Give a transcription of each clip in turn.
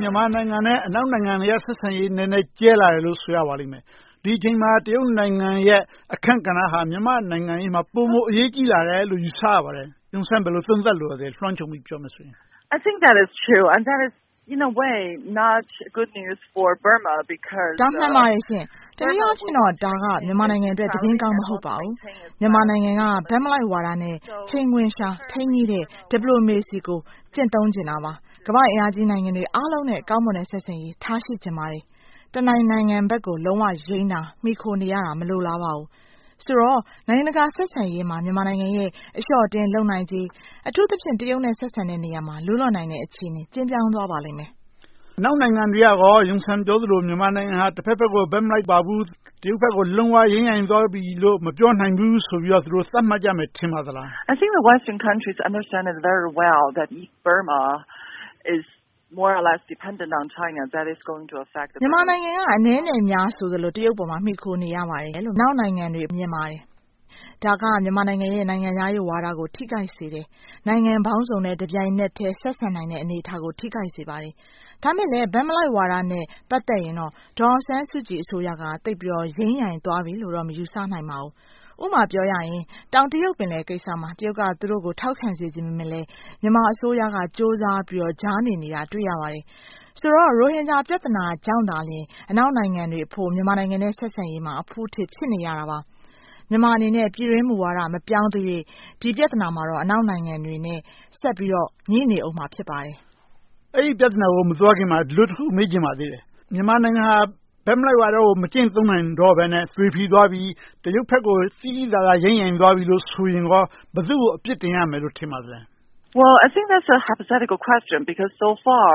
မြန်မာနိုင်ငံနဲ့အနောက်နိုင်ငံတွေရဲ့ဆက်ဆံရေးနည်းနည်းကျဲလာတယ်လို့ဆိုရပါလိမ့်မယ်။ဒီအချိန်မှာတရုတ်နိုင်ငံရဲ့အခန့်ကဏ္ဍဟာမြန်မာနိုင်ငံရေးမှာပိုမိုအရေးကြီးလာတယ်လို့ယူဆရပါတယ်။ယွန်ဆန်ဘယ်လိုသုံးသပ်လိုပါလဲလွှမ်းခြုံပြီးပြောမယ်ဆိုရင် I think that is true and that is in a way not good news for Burma because ဒါမှန်ပါတယ်ရှင်။တနည်းအားဖြင့်တော့ဒါကမြန်မာနိုင်ငံအတွက်သတင်းကောင်းမဟုတ်ပါဘူး။မြန်မာနိုင်ငံကဘက်မလိုက်ဝါဒနဲ့ချိန်ခွင်ရှာထိန်းကြီးတဲ့ diplomacy ကိုကျင့်သုံးကျင်တာပါ။ကမ္ဘာ့အင်အားကြီးနိုင်ငံတွေအားလုံးနဲ့ကောင်းမွန်တဲ့ဆက်ဆံရေးထားရှိကျင်ပါတယ်။တနိုင်ငံဘက်ကိုလုံးဝယိမ်းတာမိခိုနေရတာမလိုလားပါဘူး။ဆိုတော့နိုင်ငံတကာဆက်ဆံရေးမှာမြန်မာနိုင်ငံရဲ့အလျှော့တင်းလုံနိုင်ခြင်းအထူးသဖြင့်တရုတ်နဲ့ဆက်ဆံတဲ့နေရာမှာလွတ်လပ်နိုင်တဲ့အခြေအနေကျဉ်းပြောင်းသွားပါလိမ့်မယ်။နောက်နိုင်ငံတွေကရောယွန်ဆန်ပြောသလိုမြန်မာနိုင်ငံဟာတစ်ဖက်ဘက်ကိုဘက်မလိုက်ပါဘူးတရုတ်ဘက်ကိုလုံးဝရင်းရိုင်သွားပြီလို့မပြောနိုင်ဘူးဆိုပြီးတော့သူတို့သတ်မှတ်ကြမယ်ထင်ပါသလား I think the Western countries understand it very well that if Burma is more or less dependent on China that is going to affect မြန်မာနိုင်ငံကအနည်းနဲ့များဆိုသလိုတရုတ်ပေါ်မှာမှီခိုနေရပါတယ်လို့နောက်နိုင်ငံတွေမြင်ပါတယ်ဒါကမြန်မာနိုင်ငံရဲ့နိုင်ငံရေးဝါဒကိုထိခိုက်စေတယ်။နိုင်ငံပေါင်းစုံနဲ့တပြိုင်နက်တည်းဆက်ဆံနိုင်တဲ့အနေအထားကိုထိခိုက်စေပါတယ်။ဒါမဲ့လည်းဗန်မလိုက်ဝါဒနဲ့ပတ်သက်ရင်တော့ဒေါ်အောင်ဆန်းစုကြည်အစိုးရကတိတ်ပြီးတော့ရင်းရိုင်သွားပြီလို့တော့မယူဆနိုင်ပါဘူး။ဥပမာပြောရရင်တောင်တရုတ်ပင်လယ်ကိစ္စမှာတရုတ်ကသူတို့ကိုထောက်ခံစေခြင်းမလဲမြန်မာအစိုးရကစ조사ပြီးတော့ကြားနေတာတွေ့ရပါတယ်။ဆိုတော့ရိုဟင်ဂျာပြဿနာကြောင့်သာလျှင်အနောက်နိုင်ငံတွေအဖို့မြန်မာနိုင်ငံနဲ့ဆက်ဆံရေးမှာအဖူးထစ်ဖြစ်နေရတာပါ။မြန်မာအနေနဲ့ပြည်တွင်းမူဝါဒမပြောင်းသေး၍ဒီပြဿနာမှာတော့အနောက်နိုင်ငံတွေနဲ့ဆက်ပြီးတော့ညှိနေအောင်မှာဖြစ်ပါတယ်။အဲ့ဒီပြဿနာကိုမသွားခင်မှာဒီလိုတစ်ခုမေးချင်ပါသေးတယ်။မြန်မာနိုင်ငံဟာဘက်မလိုက်ဝါဒကိုမကျင့်သုံးနိုင်တော့ဘဲနဲ့သွေဖီသွားပြီးတရုတ်ဘက်ကိုစီးစီးသာသာရင်းရိုင်သွားပြီလို့ဆိုရင်ရောဘယ်သူ့ကိုအပြစ်တင်ရမယ်လို့ထင်ပါသလဲ Well, I think that's a hypothetical question because so far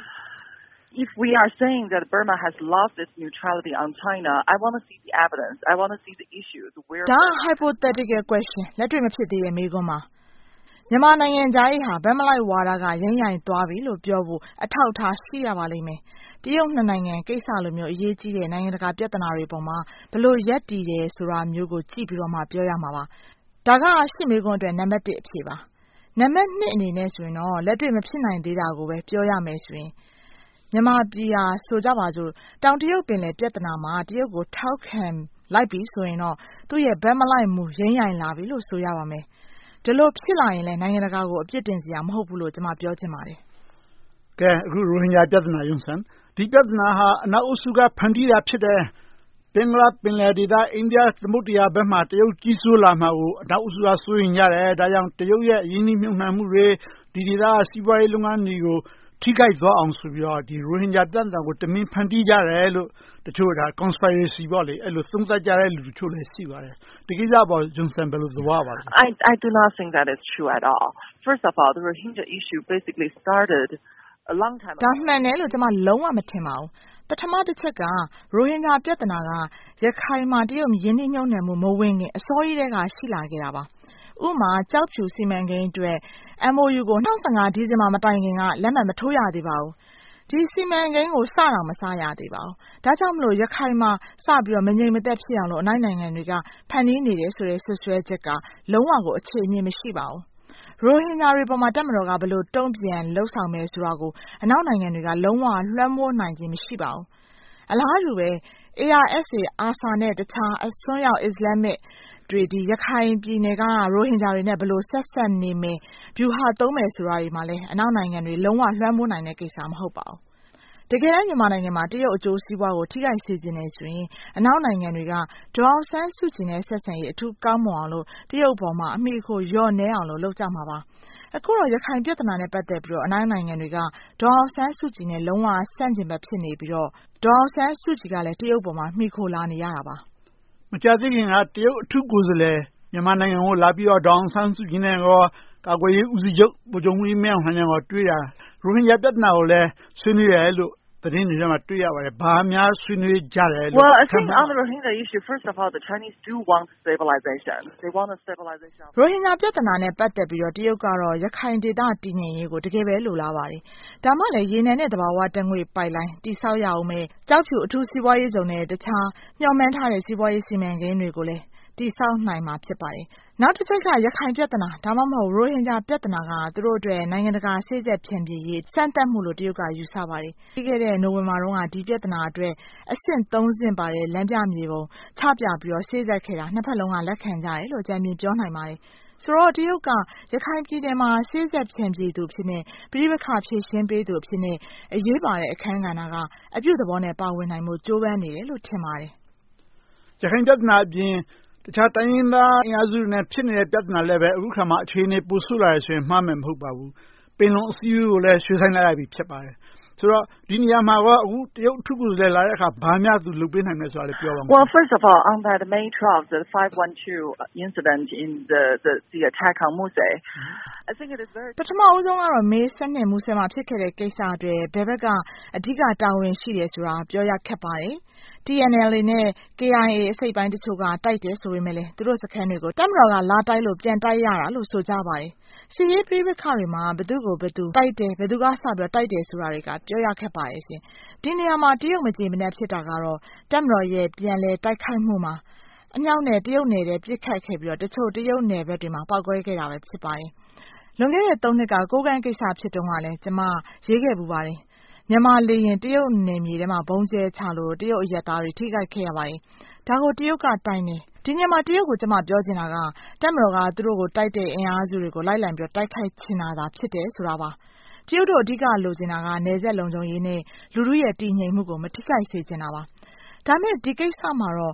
if we are saying that Burma has lost its neutrality on China, I want to see the evidence. I want to see the issues where ဒါ hypothetical question လက်တွေ့မဖြစ်သေးတဲ့မေးခွန်းပါမြန်မာနိုင်ငံသားရေးဟာဗန်းမလိုက်ဝါဒကရင်းရိုင်သွားပြီလို့ပြောဖို့အထောက်အထားရှိရပါလိမ့်မယ်တရုတ်နှစ်နိုင်ငံကိစ္စလိုမျိုးအရေးကြီးတဲ့နိုင်ငံတကာပြဿနာတွေပေါ်မှာဘလို့ရက်တည်တယ်ဆိုတာမျိုးကိုကြည့်ပြီးတော့မှပြောရမှာပါဒါကရှင်းမေးခွန်းအတွက်နံပါတ်1အဖြေပါနံပါတ်2အနေနဲ့ဆိုရင်တော့လက်တွေ့မဖြစ်နိုင်သေးတာကိုပဲပြောရမယ်ဆိုရင်မြန်မာပြည်ဟာဆိုကြပါစို့တောင်တရုတ်ပင်လယ်ပြဿနာမှာတရုတ်ကိုထောက်ခံလိုက်ပြီဆိုရင်တော့သူ့ရဲ့ဗန်းမလိုက်မှုရင်းရိုင်လာပြီလို့ဆိုရပါမယ်ဒီလိုဖြစ်လာရင်လည်းနိုင်ငံတကာကိုအပြစ်တင်စရာမဟုတ်ဘူးလို့ကျွန်မပြောချင်ပါတယ်ကဲအခုရိုဟင်ဂျာပြဿနာယွန်းဆန်ဒီပြဿနာဟာအနောက်အုပ်စုကဖန်တီးတာဖြစ်တယ်ဘင်္ဂလားပင်လယ်ဒေသအိန္ဒိယသမုဒ္ဒရာဘက်မှာတရုတ်ကြီးစိုးလာမှာကိုအနောက်အုပ်စုကစိုးရင်ရတယ်ဒါကြောင့်တရုတ်ရဲ့ရင်းနှီးမြှုပ်နှံမှုတွေဒီဒေသကစီးပွားရေးလုပ်ငန်းတွေကိုထိခိုက်သွားအောင်ဆိုပြီးတော့ဒီရိုဟင်ဂျာပြဿနာကိုတမင်ဖန်တီးကြတယ်လို့တချို့ဒါ conspiracy ပေါ့လေအဲ့လိုသုံးသပ်ကြတဲ့လူတချို့လည်းရှိပါတယ်ဒီကိစ္စပေါ်ဂျွန်ဆန်ဘယ်လိုသဘောပါလဲ I do not think that is true at all. First of all, the Rohingya issue basically started a long time ago. ဒါမှန်တယ်လို့ကျွန်မလုံးဝမထင်ပါဘူးပထမတစ်ချက်ကရိုဟင်ဂျာပြဿနာကရခိုင်မှာတရုတ်ရင်းနှီးမြှုပ်နှံမှုမဝင်ခင်အစောကြီးတည်းကရှိလာခဲ့တာပါဥမာကြောက်ဖြူစီမံကိန်းအတွက် MOU ကို2015ဒီဇင်ဘာမတိုင်ခင်ကလက်မှတ်မထိုးရသေးပါဘူးဒီစီမံကိန်းကိုစတော့မစရသေးပါဘူးဒါကြောင့်မလို့ရခိုင်မှာစပြီးတော့မငြိမ်မသက်ဖြစ်အောင်လို့အနိုင်နိုင်ငံတွေကဖန်တီးနေတယ်ဆိုတဲ့ဆွဆွဲချက်ကလုံးဝကိုအခြေအမြစ်မရှိပါဘူးရိုဟင်ဂျာတွေပေါ်မှာတက်မတော်ကဘလို့တုံ့ပြန်လှုပ်ဆောင်မယ်ဆိုတာကိုအနောက်နိုင်ငံတွေကလုံးဝလွှမ်းမိုးနိုင်ခြင်းမရှိပါဘူးအလားတူပဲ ARSA အာဆာနဲ့တခြားအစွန်းရောက်အစ္စလာမစ်တွေဒီရခိုင်ပြည်နယ်ကရိုဟင်ဂျာတွေနဲ့ဘလို့ဆက်ဆက်နေမယ်ဗျူဟာသုံးမယ်ဆိုတာတွေမှာလည်းအနောက်နိုင်ငံတွေလုံးဝလွှမ်းမိုးနိုင်တဲ့ကိစ္စမဟုတ်ပါဘူးတကယ်တမ်းမြန်မာနိုင်ငံမှာတရုတ်အကျိုးစီးပွားကိုထိခိုက်စေခြင်းနဲ့ဆိုရင်အနောက်နိုင်ငံတွေကဒေါ်အောင်ဆန်းစုကြည်နဲ့ဆက်ဆံရေးအထူးကောင်းမွန်အောင်လို့တရုတ်ပေါ်မှာအမိအခိုလျော့နေအောင်လို့လုပ်ကြမှာပါအခုတော့ရခိုင်ပြဿနာနဲ့ပတ်သက်ပြီးတော့အနောက်နိုင်ငံတွေကဒေါ်အောင်ဆန်းစုကြည်နဲ့လုံးဝဆန့်ကျင်ဘက်ဖြစ်နေပြီးတော့ဒေါ်အောင်ဆန်းစုကြည်ကလည်းတရုတ်ပေါ်မှာမှီခိုလာနေရတာပါမကြာသေးခင်ကတရုတ်အထူးကိုယ်စားလှယ်မြန်မာနိုင်ငံကိုလာပြီးတော့ဒေါ်အောင်ဆန်းစုကြည်နဲ့ရောကာကွယ်ရေးဦးစီးချုပ်ဗိုလ်ချုပ်မှူးကြီးမင်းအောင်လှိုင်နဲ့ရောတွေ့တာရိုဟင်ဂျာပြဿနာကိုလည်းဆွေးနွေးတယ်လို့သတင်းတွေထဲမှာတွေ့ရပါတယ်။ဘာများဆွေးနွေးကြတယ်လို့ Well, I think on the Rohingya issue, first of all, the Chinese do want stabilization. They want a stabilization. ရိုဟင်ဂျာပြဿနာနဲ့ပတ်သက်ပြီးတော့တရုတ်ကတော့ရခိုင်ဒေသတည်ငြိမ်ရေးကိုတကယ်ပဲလိုလားပါတယ်။ဒါမှလည်းရေနံနဲ့သဘာဝဓာတ်ငွေ့ပိုက်လိုင်းတိဆောက်ရအောင်ပဲကြောက်ဖြူအထူးစီးပွားရေးဇုံနဲ့တခြားမျှော်မှန်းထားတဲ့စီးပွားရေးစီမံကိန်းတွေကိုလည်းတည်ဆောက်နိုင်မှာဖြစ်ပါတယ်။နောက်တစ်ချက်ကရခိုင်ပြဿနာဒါမှမဟုတ်ရိုဟင်ဂျာပြဿနာကသူတို့အတွက်နိုင်ငံတကာစေ့စပ်ဖြန့်ဖြေရေးစမ်းသပ်မှုလို့တရုတ်ကယူဆပါတယ်။ပြီးခဲ့တဲ့နိုဝင်ဘာတုန်းကဒီပြဿနာအတွက်အဆင့်3ဆင့်ပါတဲ့လမ်းပြမြေပုံချပြပြီးတော့စေ့စပ်ခဲ့တာနှစ်ဖက်လုံးကလက်ခံကြတယ်လို့ကြံမြင်ပြောနိုင်ပါတယ်။ဆိုတော့တရုတ်ကရခိုင်ပြည်နယ်မှာစေ့စပ်ဖြန့်ဖြေသူဖြစ်နေပြည်ပခါဖြည့်ရှင်းပေးသူဖြစ်နေအရေးပါတဲ့အခန်းကဏ္ဍကအပြုသဘောနဲ့ပါဝင်နိုင်မှုကြိုးပမ်းနေတယ်လို့ထင်ပါတယ်။ရခိုင်ပြဿနာအပြင်တခြားတိုင်းရင်းသားအင်အားစုတွေနဲ့ဖြစ်နေတဲ့ပြဿနာလည်းပဲအခုခါမှအခြေအနေပိုဆိုးလာရဆိုရင်မှားမယ်မဟုတ်ပါဘူး။ပင်လုံအစည်းအဝေးကိုလည်းရွှေ့ဆိုင်းလိုက်ရပြီဖြစ်ပါတယ်။ဆိုတော့ဒီနေရာမှာကအခုတရုတ်အထူးကိုယ်စားလှယ်လာတဲ့အခါဘာများသူလုပ်ပေးနိုင်မယ်ဆိုတာလည်းပြောပါဦး။ Well, first of all, on that May 12th, the 512 incident in the attack on Muse, I think it is very ပထမဦးဆုံးကတော့မေ12မူဆယ်မှာဖြစ်ခဲ့တဲ့ကိစ္စတွေဘယ်ဘက်ကအဓိကတာဝန်ရှိတယ်ဆိုတာပြောရခက်ပါတယ်။ TNLA နဲ့ KIA အစိပ်ပိုင်းတချို့ကတိုက်တယ်ဆိုပေမဲ့လည်းသူတို့စခန်းတွေကိုတပ်မတော်ကလာတိုက်လို့ပြန်တိုက်ရတာလို့ဆိုကြပါတယ်။စီရေးပြည်ပခါတွေမှာဘယ်သူကိုဘယ်သူတိုက်တယ်ဘယ်သူကစပြီးတိုက်တယ်ဆိုတာတွေကပြောရခက်ပါတယ်ရှင်။ဒီနေရာမှာတရုတ်မကြေမနက်ဖြစ်တာကတော့တပ်မတော်ရဲ့ပြန်လဲတိုက်ခိုက်မှုမှာအမြောက်နဲ့တရုတ်နယ်တဲ့ပြစ်ခတ်ခဲ့ပြီးတော့တချို့တရုတ်နယ်ဘက်တွေမှာပောက်ကွဲခဲ့တာပဲဖြစ်ပါတယ်။လွန်ခဲ့တဲ့3နှစ်ကကိုးကန့်ကိစ္စဖြစ်တုန်းကလည်းကျမရေးခဲ့ပူပါတယ်။မြန်မာလေရင်တရုတ်နယ်မြေထဲမှာဘုံကျဲချလို့တရုတ်အရက်သားတွေထိခိုက်ခဲ့ရပါတယ်။ဒါကိုတရုတ်ကတိုင်တယ်။ဒီညမှာတရုတ်ကိုကျမပြောချင်တာကတပ်မတော်ကသူတို့ကိုတိုက်တဲ့အင်အားစုတွေကိုလိုက်လံပြီးတိုက်ခိုက်ချင်တာသာဖြစ်တယ်ဆိုတာပါ။တရုတ်တို့အဓိကလိုချင်တာကနယ်စပ်လုံခြုံရေးနဲ့လူထုရဲ့တည်ငြိမ်မှုကိုမထိခိုက်စေချင်တာပါ။ဒါမဲ့ဒီကိစ္စမှာတော့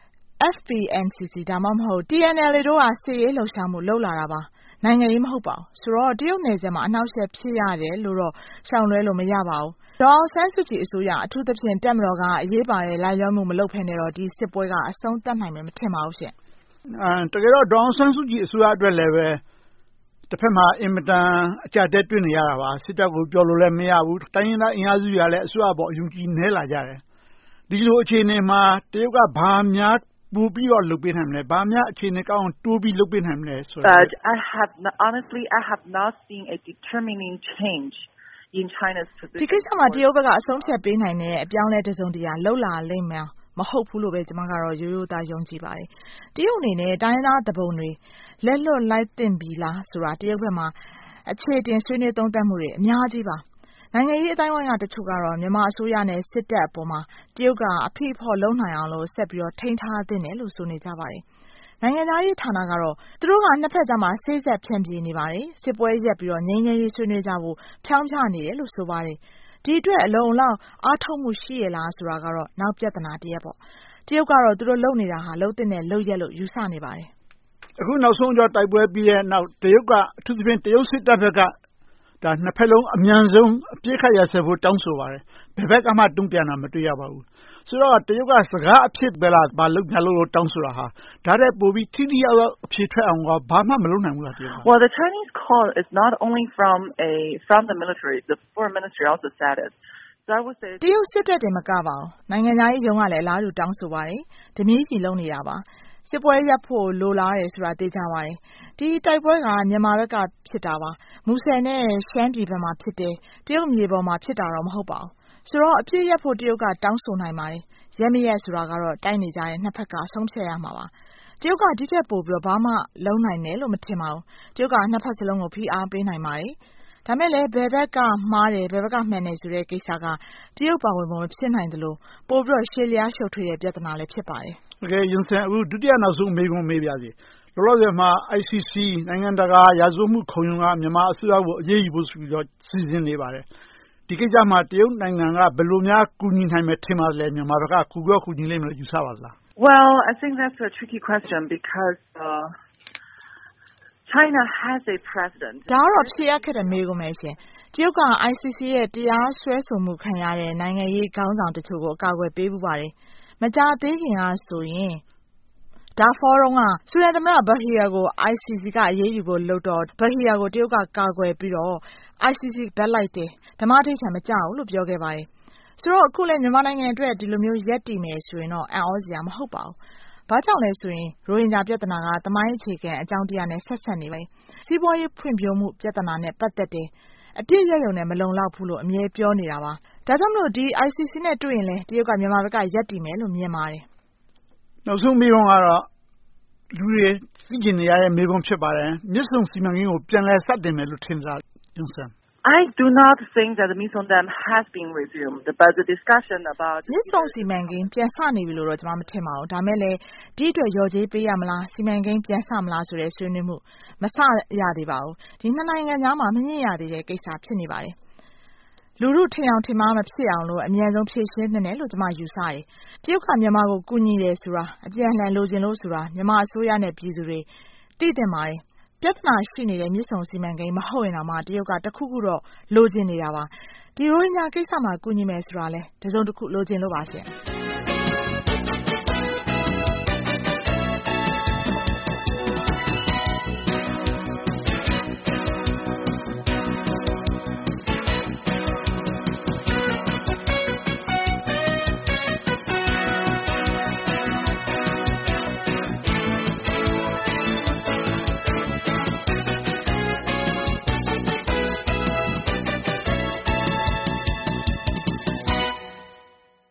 FPNCC ဒါမှမဟုတ် TNLA တို့ကစစ်ရေးလှုပ်ရှားမှုလုပ်လာတာပါ။နိုင်ငံရေးမဟုတ်ပါဘူး။ဆိုတော့တရုတ်နယ်စပ်မှာအနှောက်အယှက်ဖြစ်ရတယ်လို့တော့ရှောင်လွဲလို့မရပါဘူး။ဒေါ်အောင်ဆန်းစုကြည်အစိုးရအထူးသဖြင့်တပ်မတော်ကအရေးပါတဲ့လိုက်လျောမှုမလုပ်ဖ ೇ နဲ့တော့ဒီစစ်ပွဲကအဆုံးသတ်နိုင်မယ်မထင်ပါဘူးရှင့်။တကယ်တော့ဒေါ်အောင်ဆန်းစုကြည်အစိုးရအတွက်လည်းပဲတစ်ဖက်မှာအင်မတန်အကြက်တဲတွေ့နေရတာပါ။စစ်တပ်ကိုပြောလို့လည်းမရဘူး။တိုင်းရင်းသားအင်အားစုတွေကလည်းအစိုးရပေါ်အယုံကြည်နဲလာကြတယ်။ဒီလိုအခြေအနေမှာတရုတ်ကဘာများပို့ပြီးတော့လုပ်ပေးနိုင်မလဲဘာများအခြေအနေကောင်းတိုးပြီးလုပ်ပေးနိုင်မလဲဆိုတော့ honestly I have not seen a determining change in China's position ဒီကိစ္စမှာတရုတ်ဘက်ကအဆုံးဖြတ်ပေးနိုင်တဲ့အပြောင်းလဲတစုံတရာလှုပ်လာလိမ့်မယ်မဟုတ်ဘူးလို့ပဲကျွန်မကတော့ရိုးရိုးသားယုံကြည်ပါတယ်တရုတ်အနေနဲ့တိုင်းသားတပုံတွေလက်လွတ်လိုက်တင်ပြီလားဆိုတာတရုတ်ဘက်မှာအခြေတင်ဆွေးနွေးသုံးသပ်မှုတွေအများကြီးပါနိုင်ငံရေးအတိုင်းအဝိုင်းကတချို့ကတော့မြန်မာအစိုးရနဲ့စစ်တပ်အပေါ်မှာတရုတ်ကအဖိအဖော်လုံးနိုင်အောင်လို့ဆက်ပြီးတော့ထိန်းထားသင့်တယ်လို့ဆိုနေကြပါတယ်နိုင်ငံသားရေးဌာနကတော့သူတို့ကနှစ်ဖက်ကြားမှာစေ့စပ်ဖြန့်ပြေနေပါတယ်စစ်ပွဲရက်ပြီးတော့ငြိမ်းချမ်းရေးဆွေးနွေးကြဖို့ဖြောင်းချနေတယ်လို့ဆိုပါတယ်ဒီအတွက်အလုံးလောက်အားထုတ်မှုရှိရလားဆိုတာကတော့နောက်ပြဿနာတစ်ရပ်ပေါ့တရုတ်ကတော့သူတို့လုပ်နေတာဟာလုံးတဲ့နဲ့လုံးရက်လို့ယူဆနေပါတယ်အခုနောက်ဆုံးကြောတိုက်ပွဲပြီးတဲ့နောက်တရုတ်ကအထူးသဖြင့်တရုတ်စစ်တပ်ဘက်ကဒါနှစ်ဖက်လုံးအမြန်ဆုံးအပြစ်ခတ်ရစဖို့တောင်းဆိုပါတယ်ဘယ်ဘက်ကမှတုံ့ပြန်တာမတွေ့ရပါဘူးဆိုတော့တရုတ်ကစကားအဖြစ်ပဲလားဘာလုပ်ကြလို့တောင်းဆိုတာဟာဒါတဲ့ပို့ပြီးထိထိရောက်အဖြစ်ထွက်အောင်ကဘာမှမလုပ်နိုင်ဘူးလားတရုတ်က Well, the Chinese call is not only from the military. The foreign ministry also said it. So I would say တရုတ်စစ်တပ်တင်မကပါဘူးနိုင်ငံသားရေးယုံကလည်းအလားတူတောင်းဆိုပါတယ်ဓမီကြီးလုံးနေတာပါစစ်ပွဲရပ်ဖို့လိုလားတယ်ဆိုတာသိကြပါတယ်ဒီတိုက်ပွဲကမြန်မာဘက်ကဖြစ်တာပါမူဆယ်နဲ့ရှမ်းပြည်ဘက်မှာဖြစ်တယ်တရုတ်မြေပေါ်မှာဖြစ်တာတော့မဟုတ်ပါဘူးဆိုတော့အပြည့်ရပ်ဖို့တရုတ်ကတောင်းဆိုနိုင်ပါတယ်ရက်မရက်ဆိုတာကတော့တိုက်နေကြတဲ့နှစ်ဖက်ကဆုံးဖြတ်ရမှာပါတရုတ်ကဒီထက်ပိုပြီးတော့ဘာမှလုံးနိုင်တယ်လို့မထင်ပါဘူးတရုတ်ကနှစ်ဖက်စလုံးကိုဖိအားပေးနိုင်ပါတယ်ဒါမဲ့လည်းဘယ်ဘက်ကမှားတယ်ဘယ်ဘက်ကမှန်တယ်ဆိုတဲ့ကိစ္စကတရုတ်ပါဝင်ပုံမဖြစ်နိုင်တယ်လို့ပို့ပြီးတော့ရှေ့လျားရှုပ်ထွေးတဲ့ပြဿနာလည်းဖြစ်ပါတယ်โอเคယွန်ဆန်အခုဒုတိယနောက်ဆုံးမေးခွန်းမေးပါစေလောလောဆယ်မှာ ICC နိုင်ငံတကာရာဇဝတ်မှုခုံရုံးကမြန်မာအစိုးရကိုအရေးယူဖို့ဆိုပြီးတော့စီစဉ်နေပါတယ်ဒီကိစ္စမှာတရုတ်နိုင်ငံကဘယ်လိုများကူညီနိုင်မယ်ထင်ပါလဲမြန်မာဘက်ကကူညီလိမ့်မယ်လို့ယူဆပါသလား Well, I think that's a tricky question because China has a president. ဒါတော့ဖြေရခက်တဲ့မေးခွန်းပဲရှင်တရုတ်က ICC ရဲ့တရားစွဲဆိုမှုခံရတဲ့နိုင်ငံရေးခေါင်းဆောင်တချို့ကိုအကာအကွယ်ပေးပူပါတယ်မကြာသေးခင်ကဆိုရင်ဒါဖော်တော့ကဆူဒန်သမ္မတဘဟီယာကို ICC ကအရေးယူဖို့လုပ်တော့ဘဟီယာကိုတရုတ်ကကာကွယ်ပြီးတော့ ICC ဘက်လိုက်တယ်ဓမ္မထိတ်ခံမကြောက်ဘူးလို့ပြောခဲ့ပါတယ်ဆိုတော့အခုလည်းမြန်မာနိုင်ငံအတွက်ဒီလိုမျိုးရက်တည်မယ်ဆိုရင်တော့အံ့ဩစရာမဟုတ်ပါဘူးဘာကြောင့်လဲဆိုရင်ရိုဟင်ဂျာပြဿနာကသမိုင်းအခြေခံအကြောင်းတရားနဲ့ဆက်ဆက်နေပဲစီးပွားရေးဖွံ့ဖြိုးမှုပြဿနာနဲ့ပတ်သက်တယ်အပြည့်ရရုံနဲ့မလုံလောက်ဘူးလို့အမြဲပြောနေတာပါဒါကြောင့်မလို့ဒီ ICC နဲ့တွေ့ရင်လည်းတရုတ်ကမြန်မာဘက်ကရက်တည်မယ်လို့မြင်ပါတယ်နောက်ဆုံးမေးခွန်းကတော့လူတွေသိကျင်နေရတဲ့မေးခွန်းဖြစ်ပါတယ်မြစ်ဆုံစီမံကိန်းကိုပြန်လည်စတင်မယ်လို့ထင်ကြယွန်ဆန် I do not think that the Misong Dam has been resumed, but the discussion about မြစ်ဆုံစီမံကိန်းပြန်စနေပြီလို့တော့ကျွန်မမထင်ပါဘူးဒါမဲ့လည်းဒီအတွက်ရော်ကြေးပေးရမလားစီမံကိန်းပြန်စမလားဆိုတဲ့ဆွေးနွေးမှုမစရသေးပါဘူးဒီနှစ်နိုင်ငံကြားမှာမညှိရသေးတဲ့ကိစ္စဖြစ်နေပါတယ်လူထုထင်အောင်ထင်မှားမဖြစ်အောင်လို့အမြန်ဆုံးဖြေရှင်းသင့်တယ်လို့ကျွန်မယူဆတယ်တရုတ်ကမြန်မာကိုကူညီတယ်ဆိုတာအပြန်အလှန်လိုချင်လို့ဆိုတာမြန်မာအစိုးရနဲ့ပြည်သူတွေသိသင့်ပါတယ်ပြဿနာရှိနေတဲ့မြစ်ဆုံစီမံကိန်းမဟုတ်ရင်တော့မှတရုတ်ကတခုခုတော့လိုချင်နေတာပါဒီရိုဟင်ဂျာကိစ္စမှာကူညီမယ်ဆိုတာလဲတစုံတစ်ခုလိုချင်လို့ပါရှင်